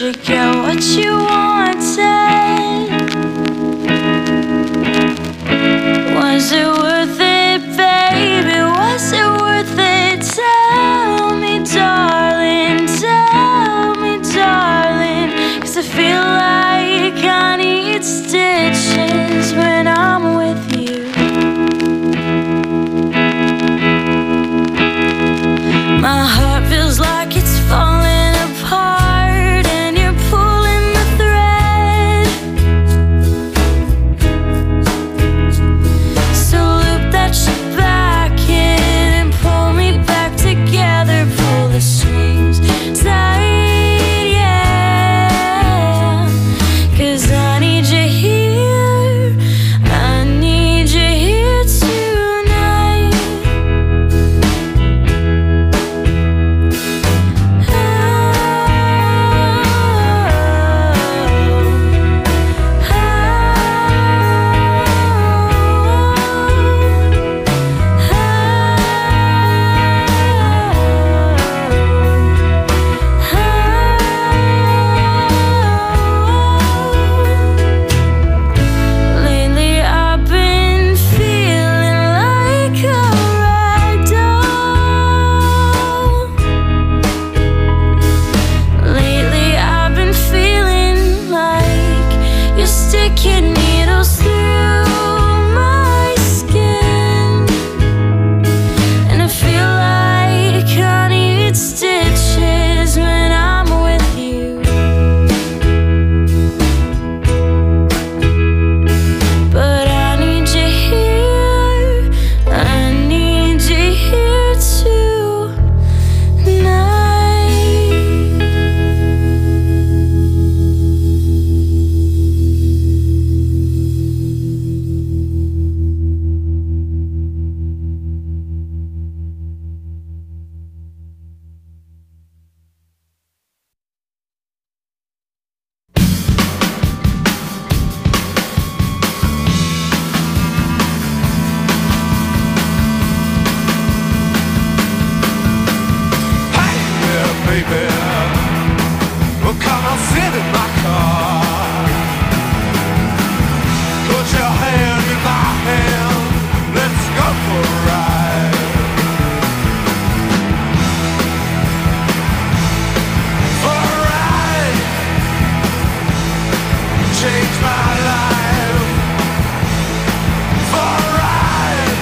you get what you wanted? Was it worth it, baby? Was it worth it? Tell me, darling, tell me, darling. 'Cause I feel like I need stitches when I'm with you. My heart feels like it's falling apart, and you're pulling the thread. So loop that shit back in and pull me back together. Pull the strings tight, yeah. 'Cause I need you here, I need you here tonight. Lately I've been feeling like a rag doll. Lately I've been feeling like you're sticking needles through my skin, and I feel like I need stitches when I'm with you. But I need you here, I need you here tonight. Hey there, baby. Well, come on, sit in my car. Put your hand in my hand. Let's go for a ride. For a ride. Change my life. For a ride.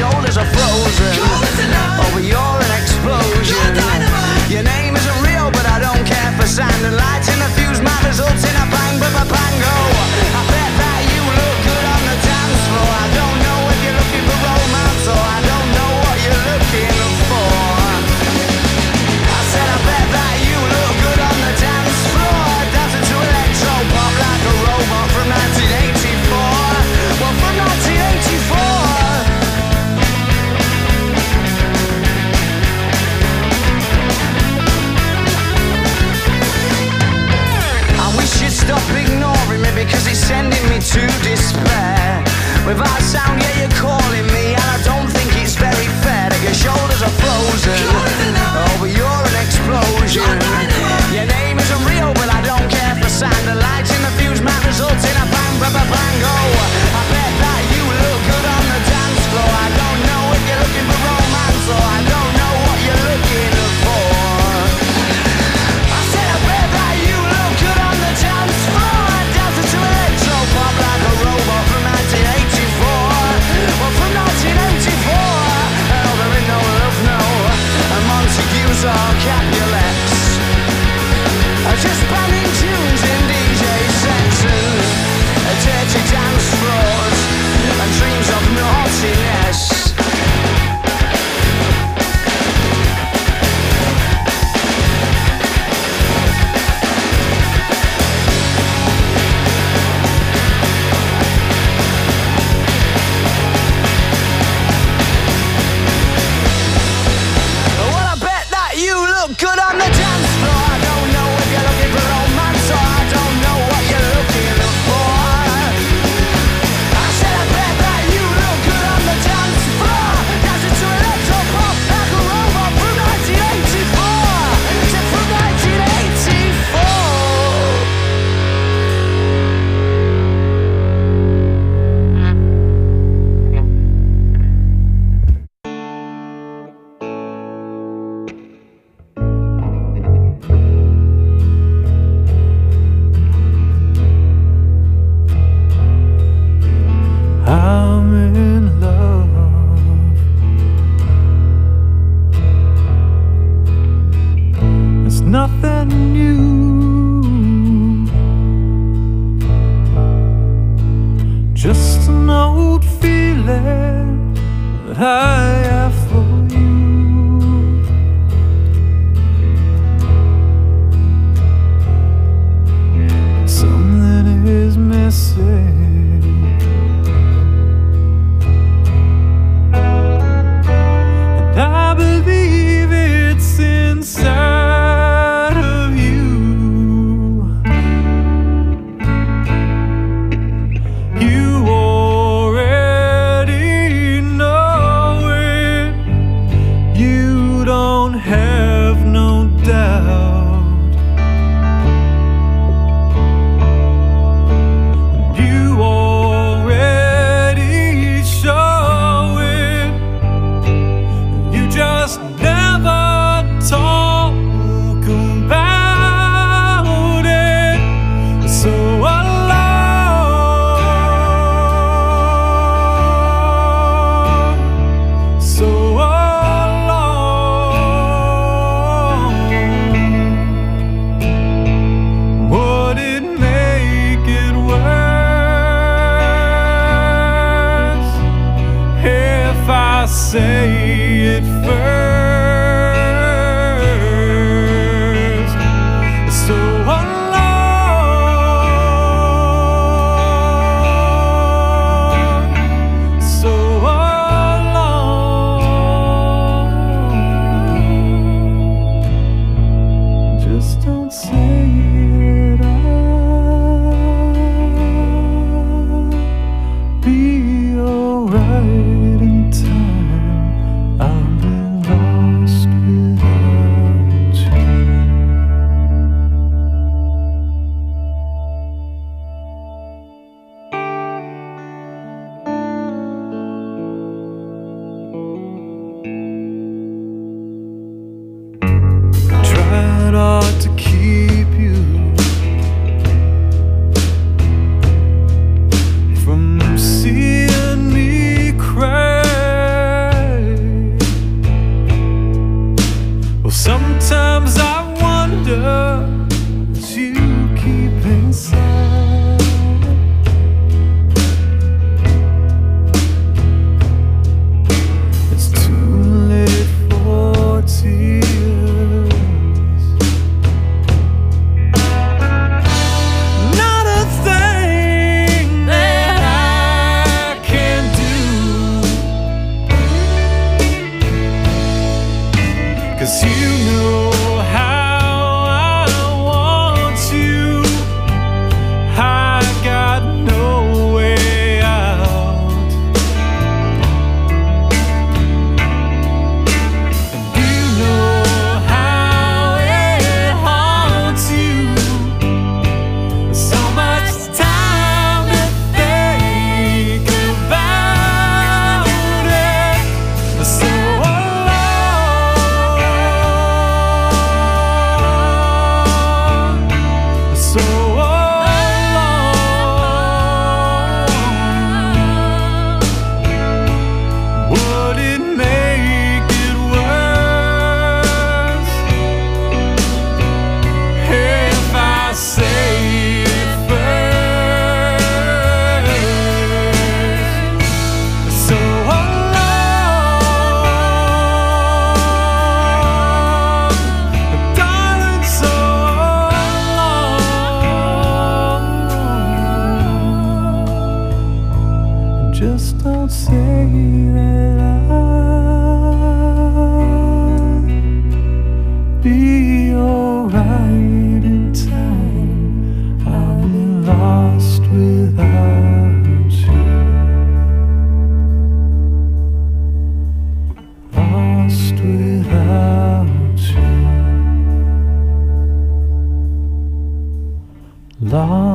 shoulders are frozen. Oh, but you're an explosion. Your name isn't real, but I don't care for sand and lights in the fuse. My results in a bang, pango. I bet that you look good on the dance floor. I don't know if you're looking for romance or I don't know what you're looking for. I said I bet that you look good on the dance floor, dancing to electro pop like a robot from 1984. Well, from 1984. Stop ignoring me because it's sending me to despair. Without sound, yeah, you're calling me, and I don't think it's very fair that your shoulders are frozen. Oh, but you're an explosion. Your name isn't real, but I don't care for sand. The lights in the fuse might result in a bang, bango. I bet that you look good on the dance floor. I don't know if you're looking for romance or I don't know what you're looking for. I said I bet that you look good on the dance floor, dancing to electro pop like a robot from 1984. Well, from 1984. Oh, there ain't no love, no. And Montagues or Capulets are just banning tunes in DJ sets and dirty dance floors and dreams of naughtiness. Good on the dance floor. I don't know if you're looking for romance or I don't know what you're looking for. I said I bet that you look good on the dance floor, dancing to electro pop like a robot from 1984. Said from 1984. I'm in love. It's nothing new, just an old feeling that I have for you. Something is missing. I believe it's inside of you. You already know it. You don't have no doubt. You already show it. Just never talk about it. So alone, so alone. Would it make it worse if I say it first? So alone, so alone. Just don't say it. I'll be alright in time. I'll be lost without you. Tried hard to keep you from seeing me cry.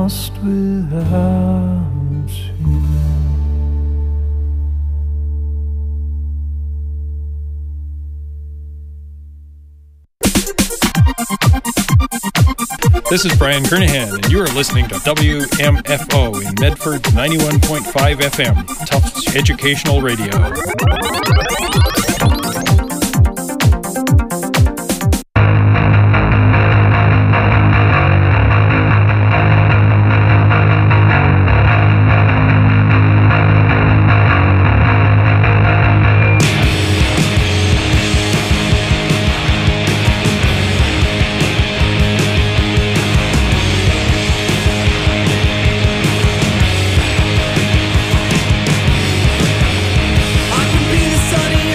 lost without you. This is Brian Kernahan, and you are listening to WMFO in Medford 91.5 FM, Tufts Educational Radio. I can be the sunny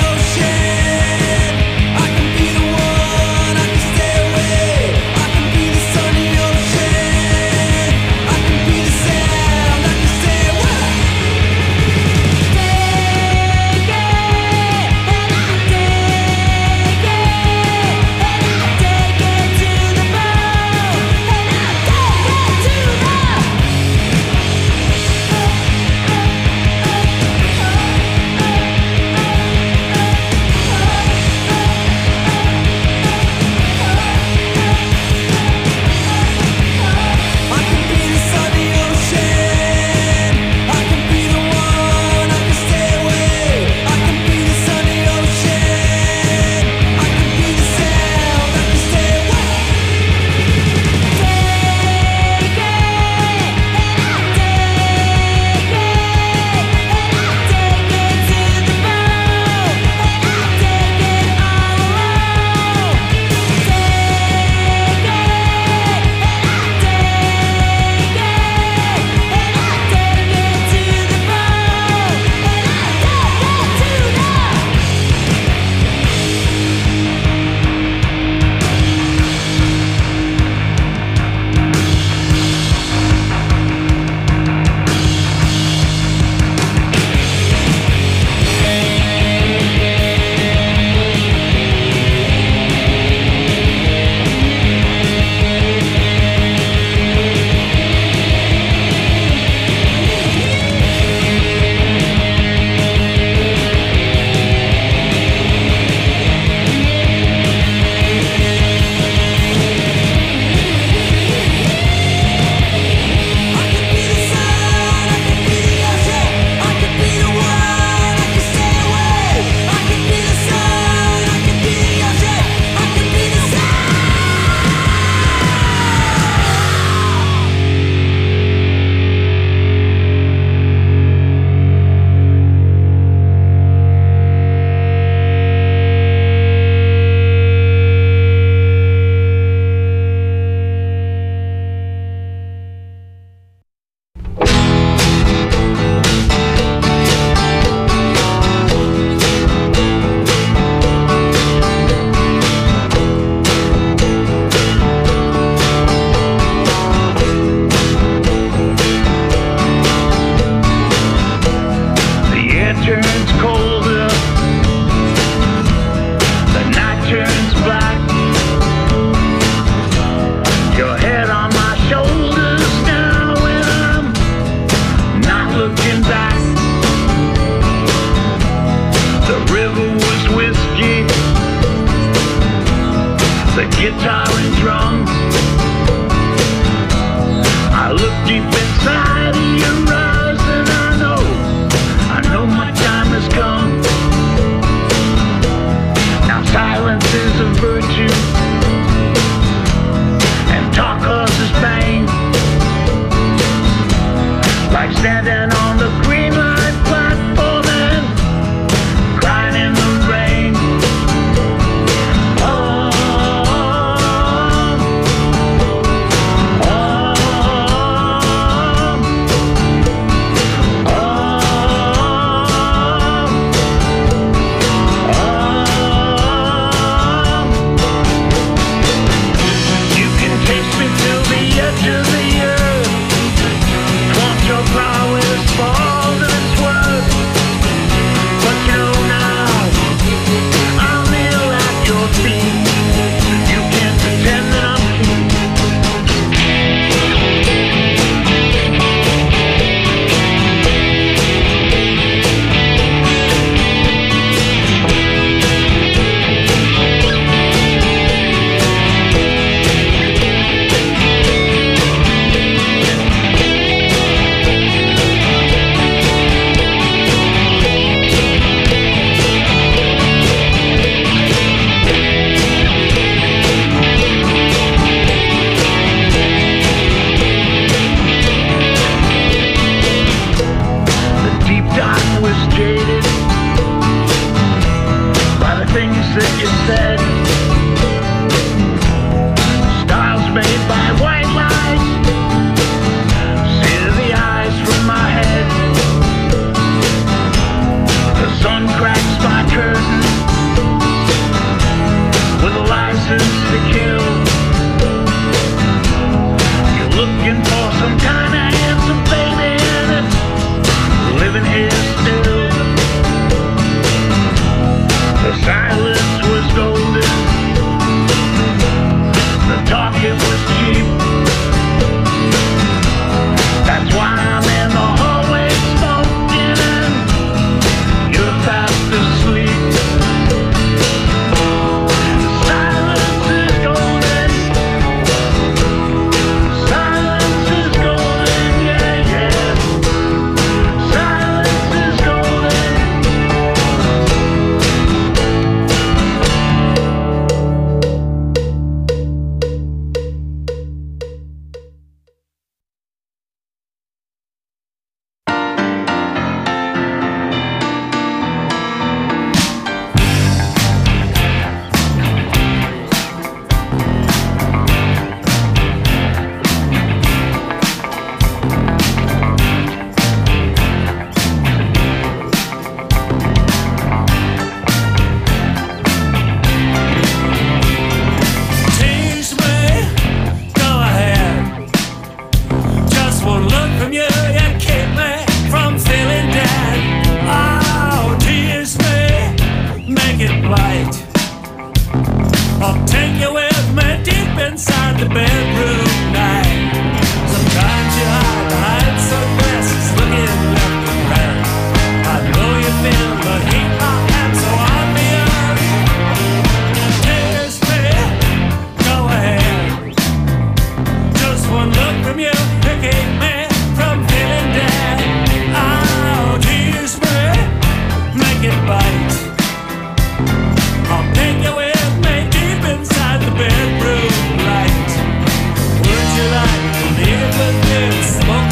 bite. I'll take you with me deep inside the bedroom night. Sometimes you hide behind sunglasses, looking left and right. I know you feel the heat I am so obvious. Tears me, go ahead. Just one look from you to keep me from feeling dead. Oh, tease me, make it bite. I'll take you with me deep inside the bedroom light. Would you like to live with me? Smoke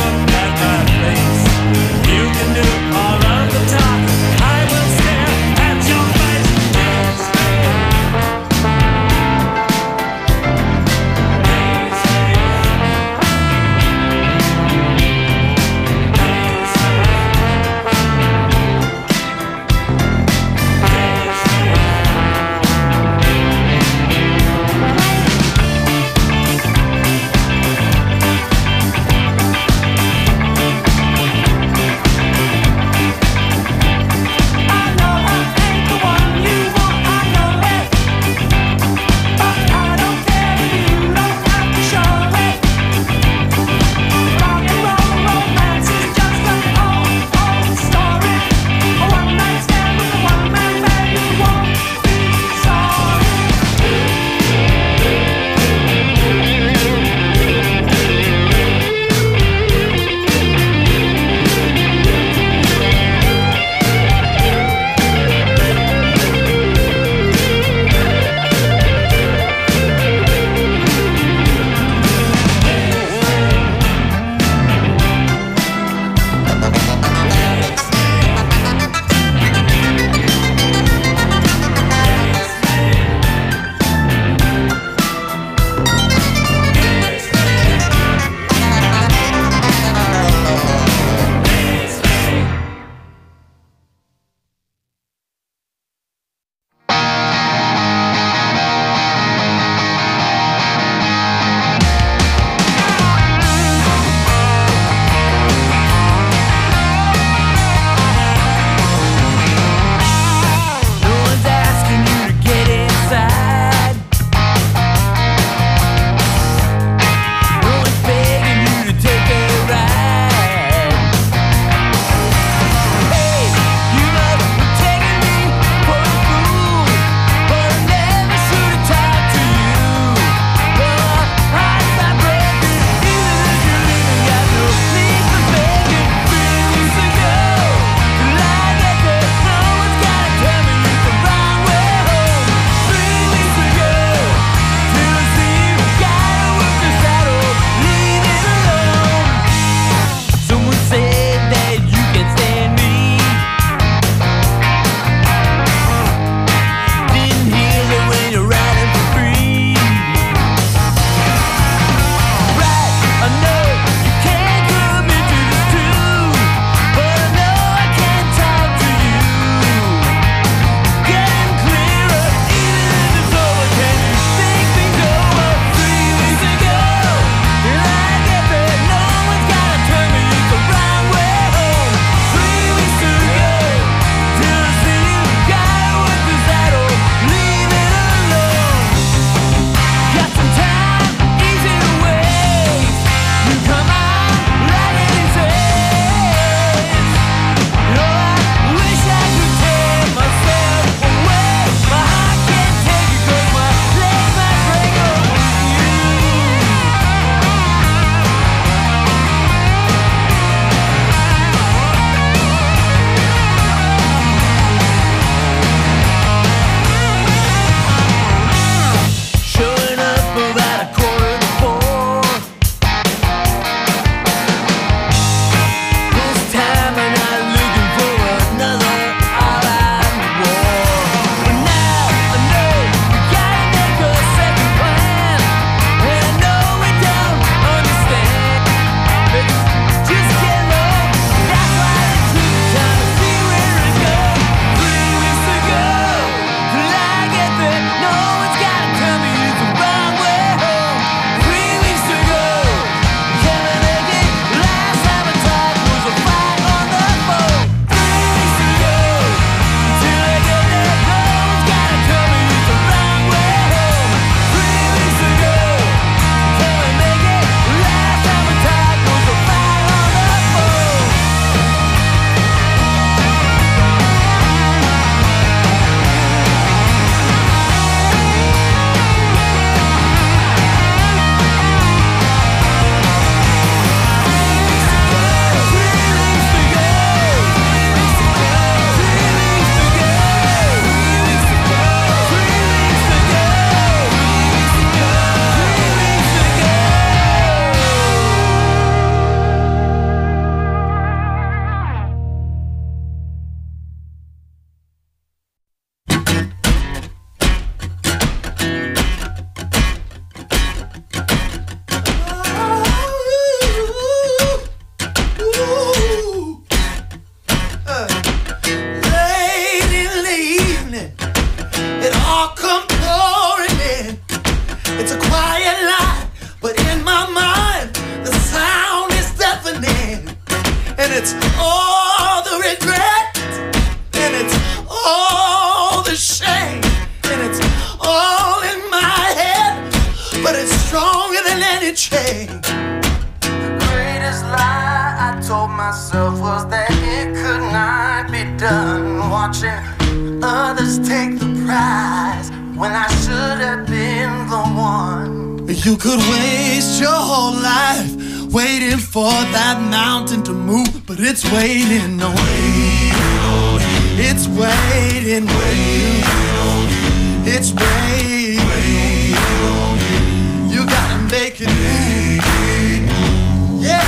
all come pouring in. It's a quiet life, but in my mind, the sound is deafening. And it's all the regret, and it's all the shame, and it's all in my head, but it's stronger than any chain. The greatest lie I told myself was that it could not be done. Watching others take the prize when I should have been the one. You could waste your whole life waiting for that mountain to move, but it's waiting on you. It's waiting on you. It's waiting on you. You gotta make it move. Yeah.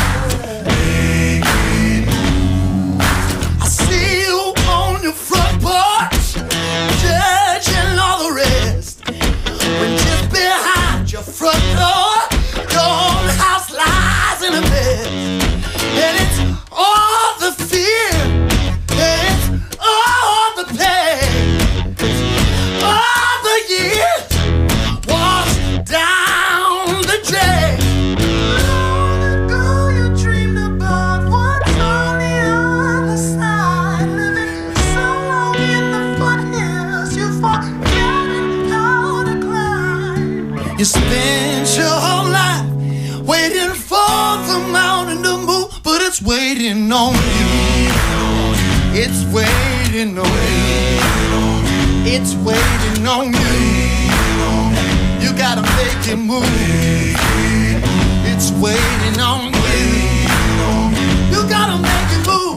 I see you on your front porch, judging all the rest. When just behind your front door, your own house lies in a mess. And it's all the fear, and it's all the pain, it's all the years washed down the drain. Long ago you dreamed about what's on the other side. Living so long in the foothills, you forgot how to climb. You spent your whole life waiting for the mountain to move, but it's waiting on you. It's waiting on you. It's waiting on you. You gotta make it move. It's waiting on you. You gotta make it move.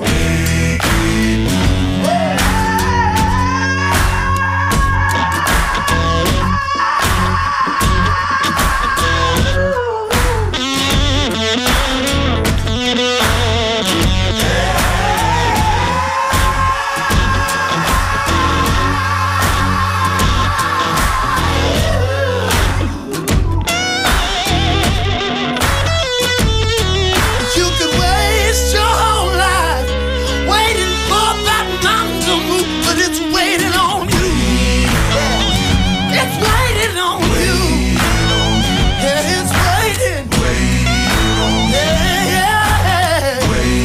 You could waste your whole life waiting for that mountain to move, but it's waiting on you. It's waiting on you. Yeah, it's waiting. Yeah, yeah.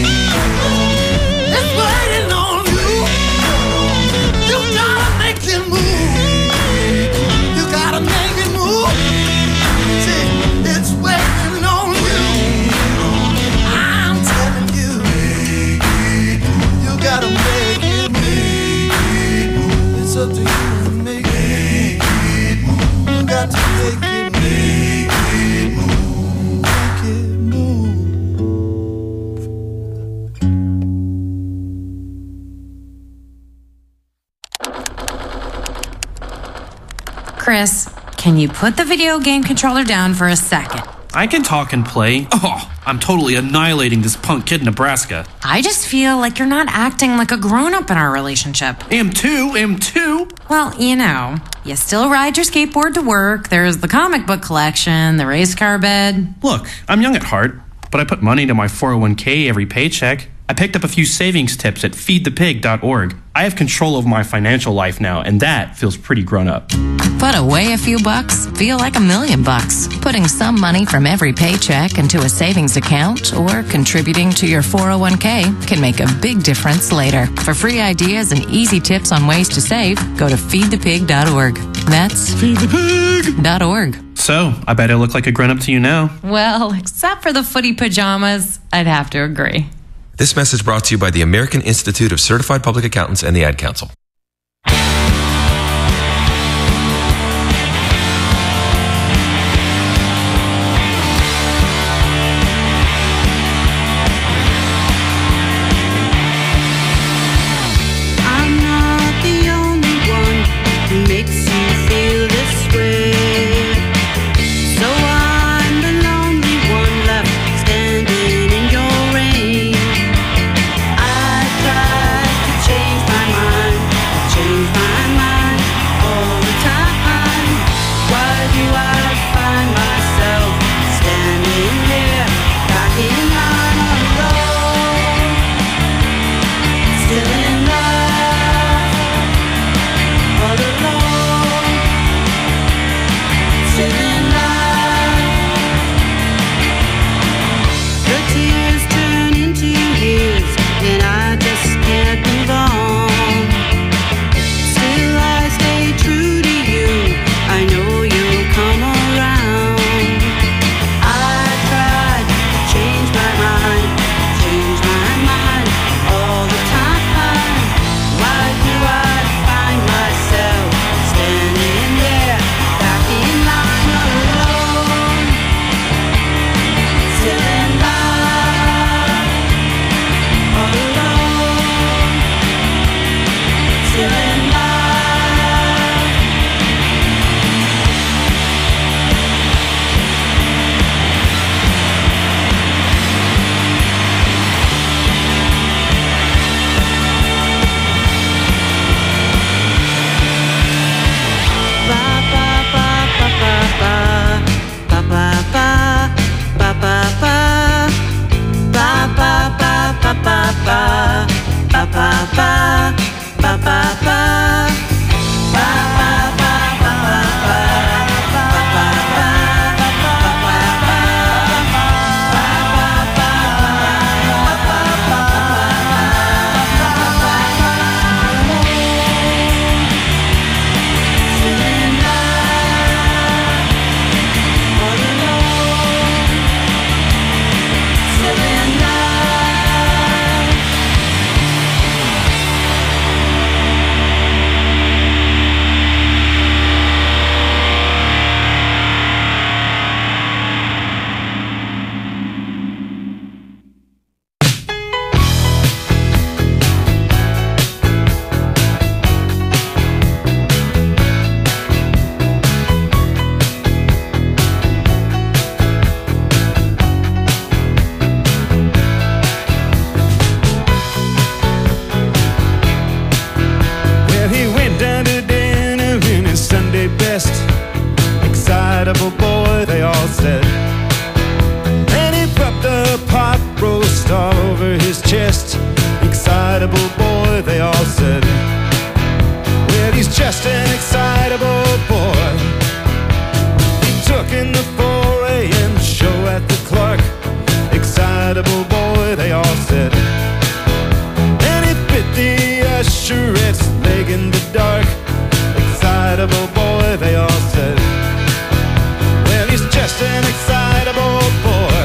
It's waiting on you. You gotta make it move. You gotta make it move. See, it's waiting on you. I'm telling you, you gotta make it move. It's up to you to make it move. You got to make it move. Make it move. Chris, can you put the video game controller down for a second? I can talk and play. Oh, I'm totally annihilating this punk kid in Nebraska. I just feel like you're not acting like a grown-up in our relationship. Am too. Well, you still ride your skateboard to work, there's the comic book collection, the race car bed. Look, I'm young at heart, but I put money into my 401k every paycheck. I picked up a few savings tips at feedthepig.org. I have control of my financial life now, and that feels pretty grown up. Put away a few bucks, feel like $1 million bucks. Putting some money from every paycheck into a savings account or contributing to your 401k can make a big difference later. For free ideas and easy tips on ways to save, go to feedthepig.org. That's feedthepig.org. So, I bet I look like a grown-up to you now. Well, except for the footy pajamas, I'd have to agree. This message brought to you by the American Institute of Certified Public Accountants and the Ad Council. I'm not the only one who makes you feel this way. So I'm the lonely one left standing in your rain. I tried to change my mind, excitable boy, they all said. And he rubbed the pot roast all over his chest. Excitable boy, they all said. Well, he's just an excitable boy. He took in the 4 a.m. show at the Clark. Excitable boy, they all said. And he bit the usherette's leg in the dark. Excitable boy, they all said. Well, he's just an excitable boy.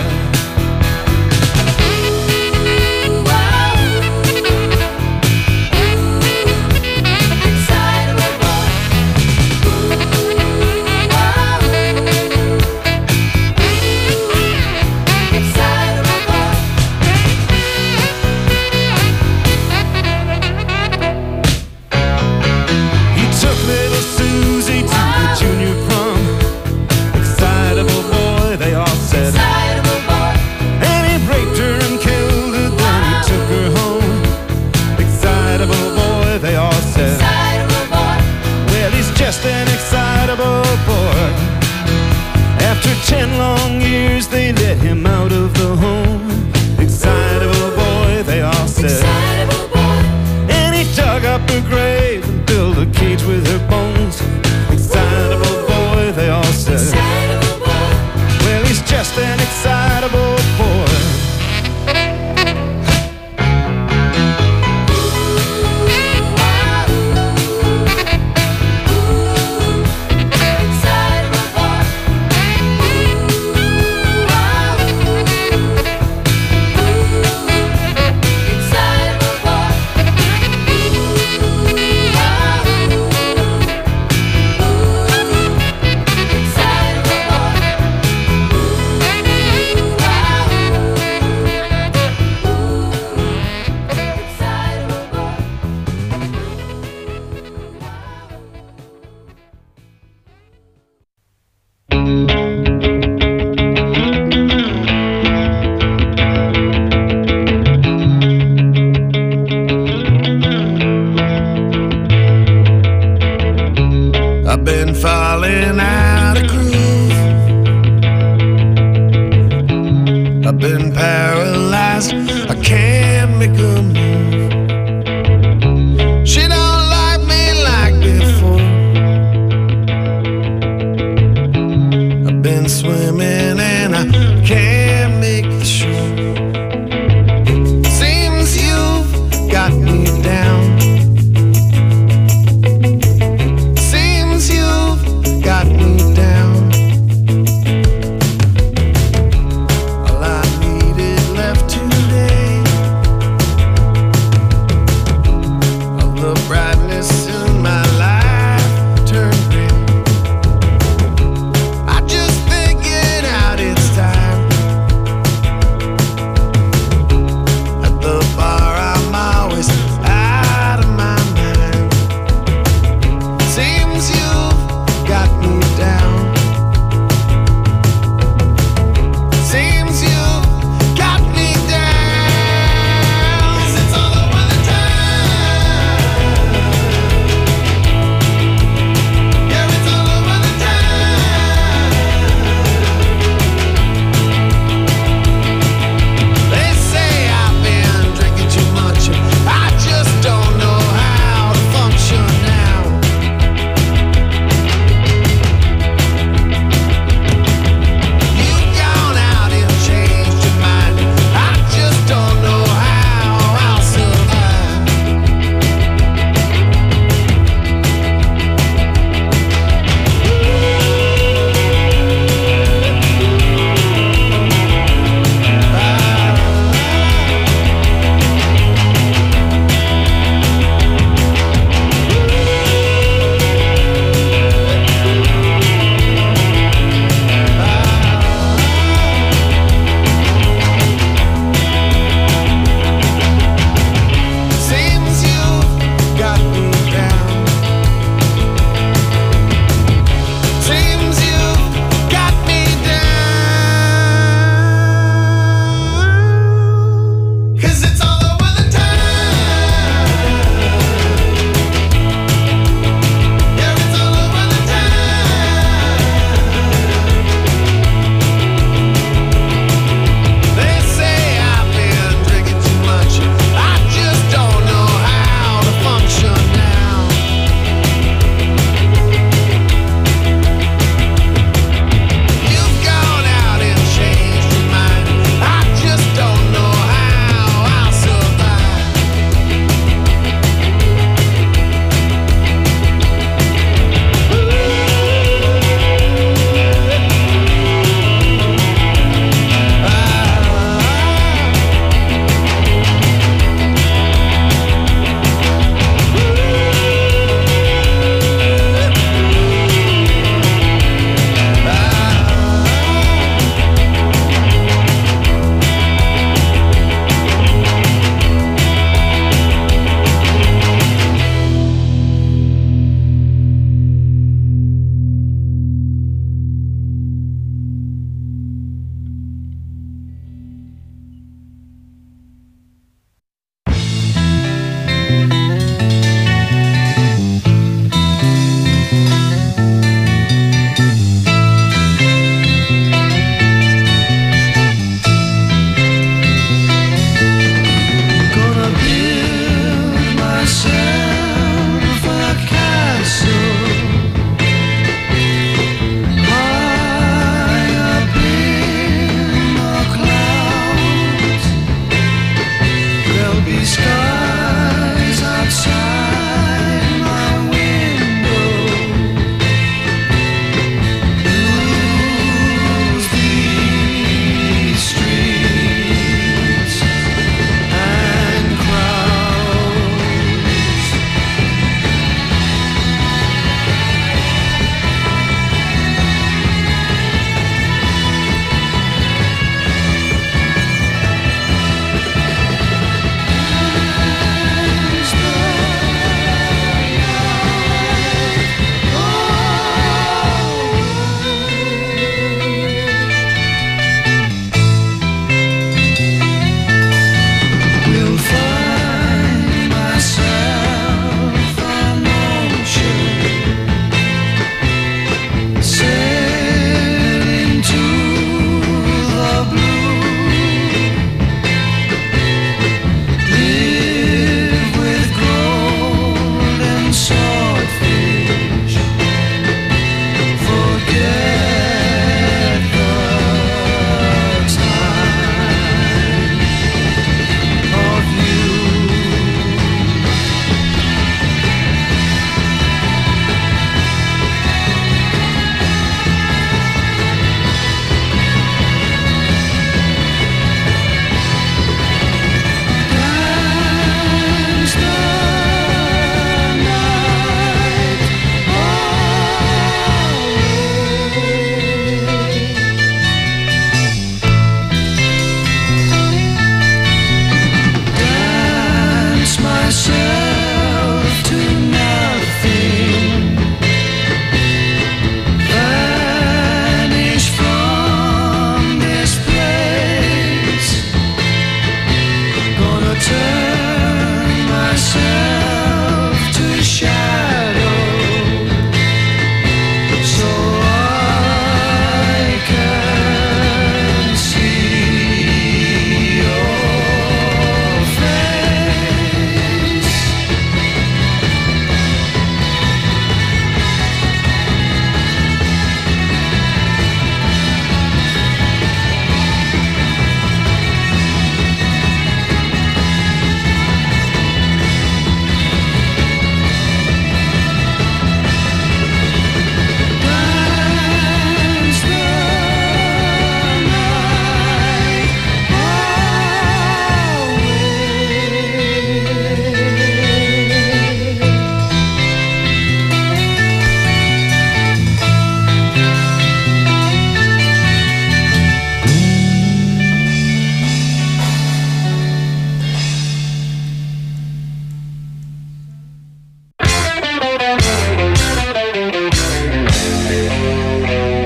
Just an excitable boy. After 10 long years, they let him out of the home. Excitable boy, they all said. Excitable boy. And he dug up her grave and built a cage with her bones. Excitable boy, they all said. Excitable boy. Well, he's just an excitable boy. I just figured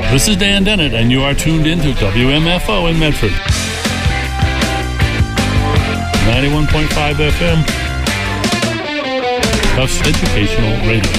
This is Dan Dennett, and you are tuned into WMFO in Medford. 91.5 FM. Tufts Educational Radio.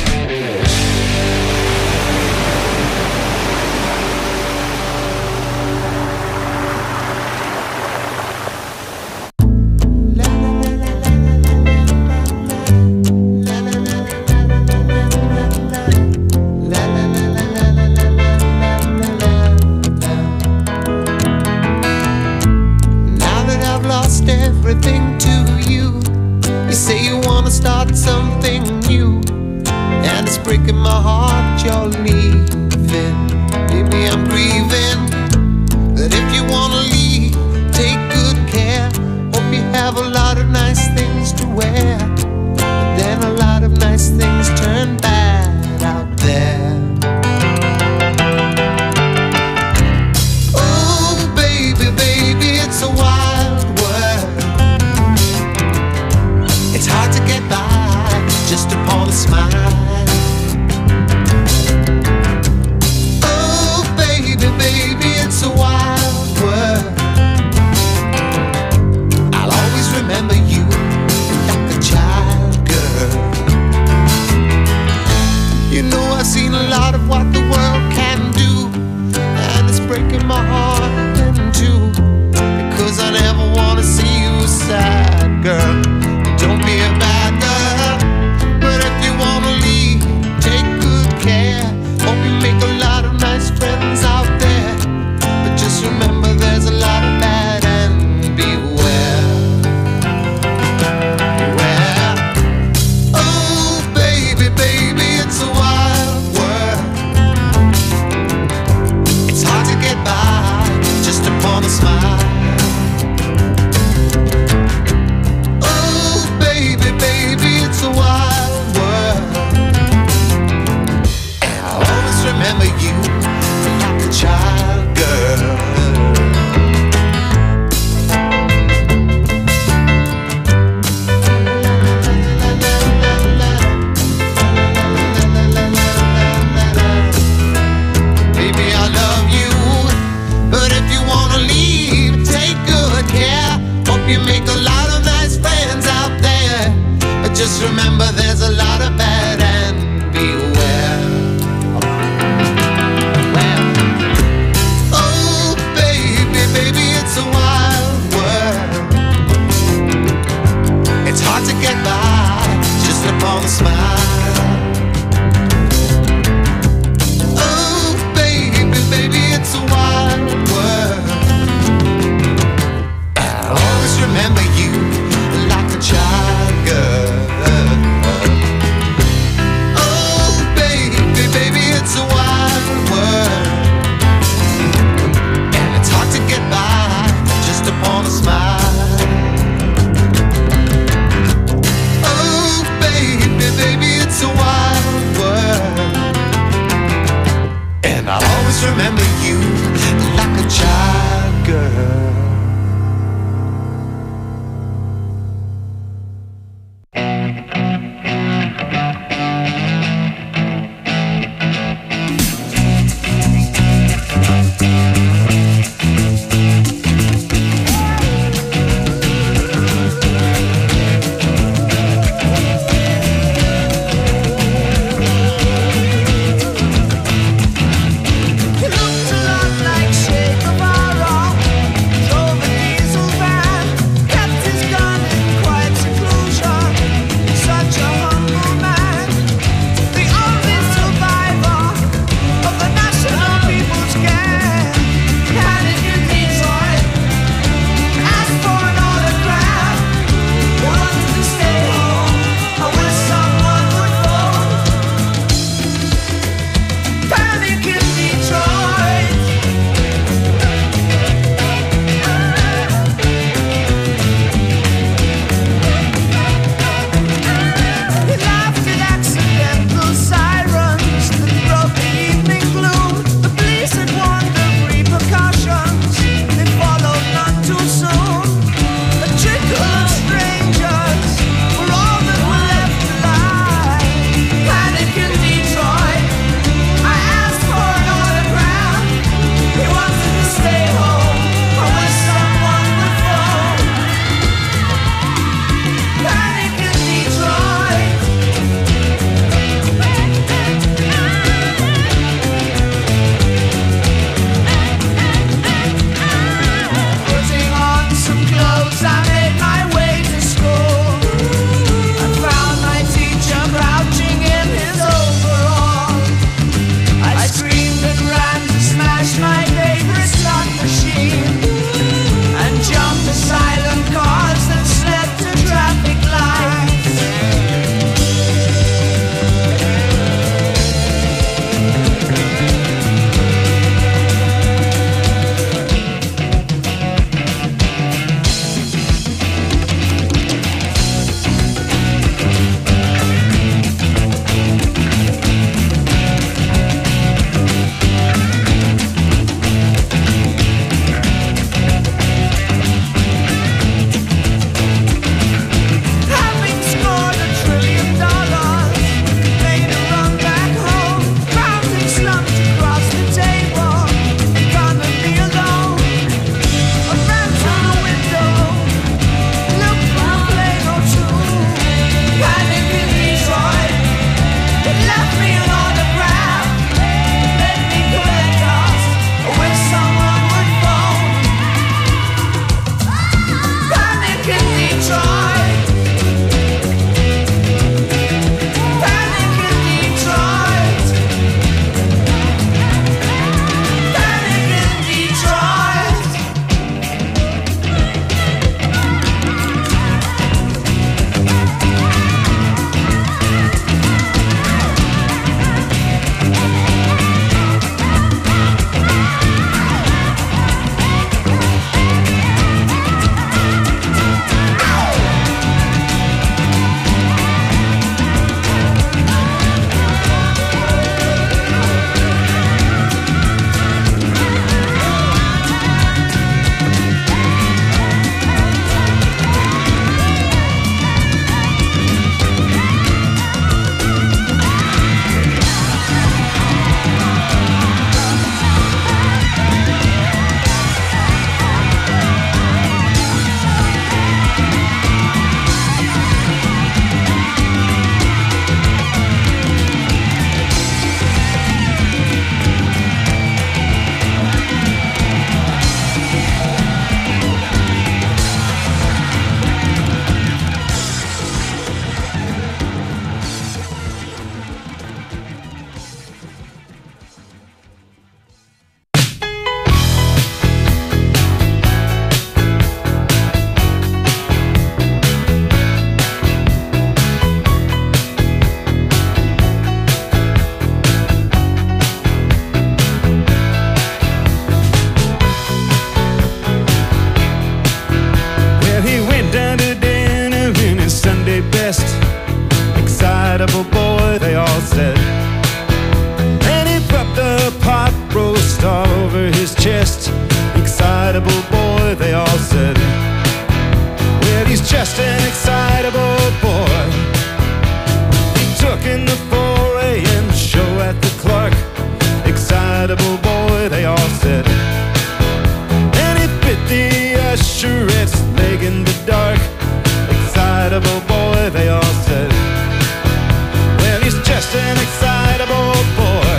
just an excitable boy. He took in the 4 a.m. show at the Clark. Excitable boy, they all said. And he bit the usherette's leg in the dark. Excitable boy, they all said. Well, he's just an excitable boy.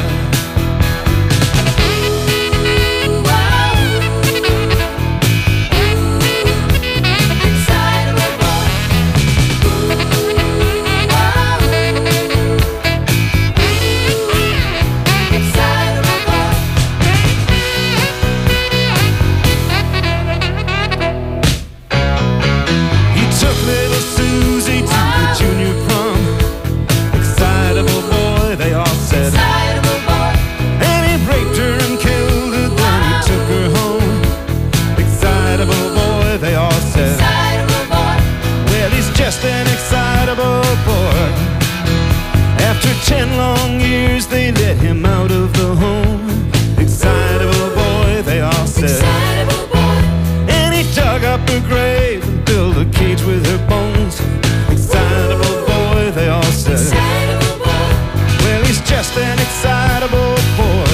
Just an excitable boy. After 10 long years, they let him out of the home. Excitable boy, they all said. Excitable boy. And he dug up her grave and built a cage with her bones. Excitable boy, they all said. Excitable boy. Well, he's just an excitable boy.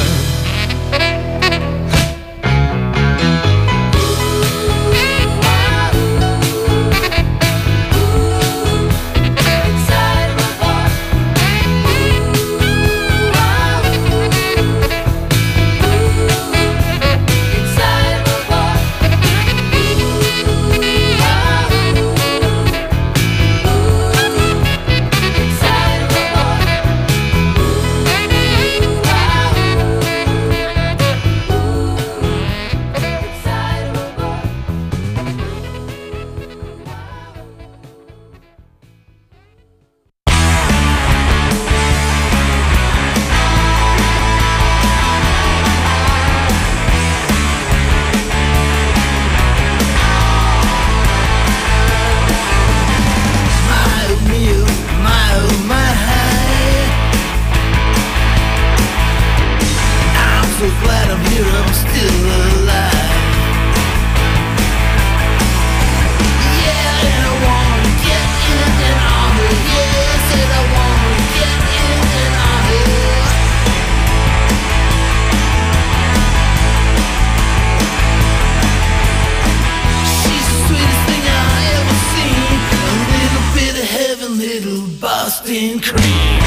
Boston cream.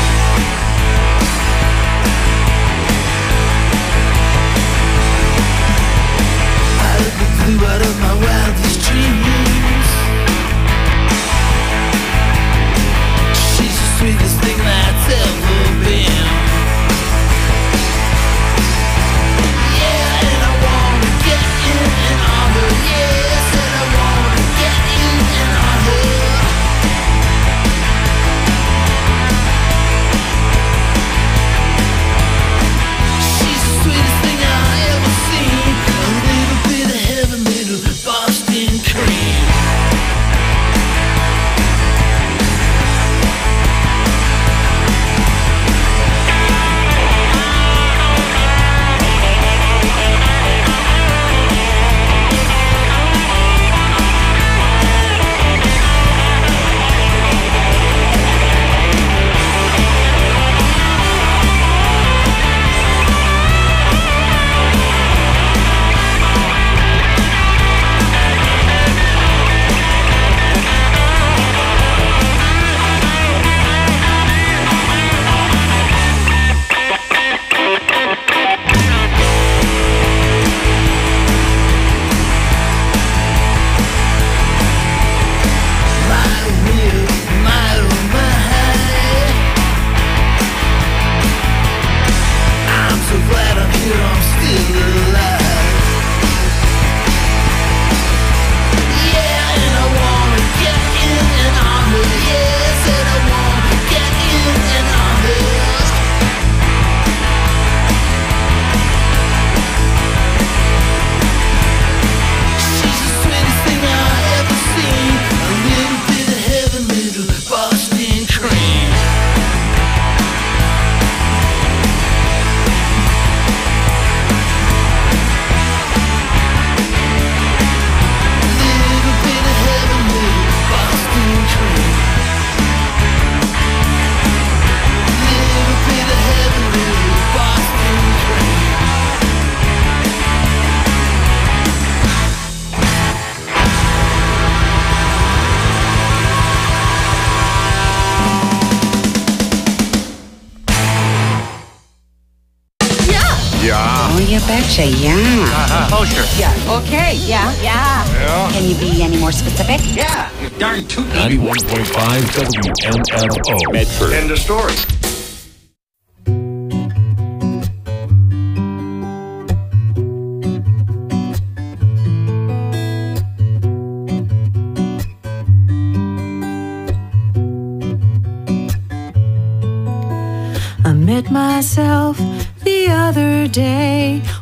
Oh, you betcha, yeah. Oh, sure. Yeah. Okay, yeah. Can you be any more specific? Yeah, you darn tootin'. 91.5 WMFO. Medford. End of story. I met myself the other day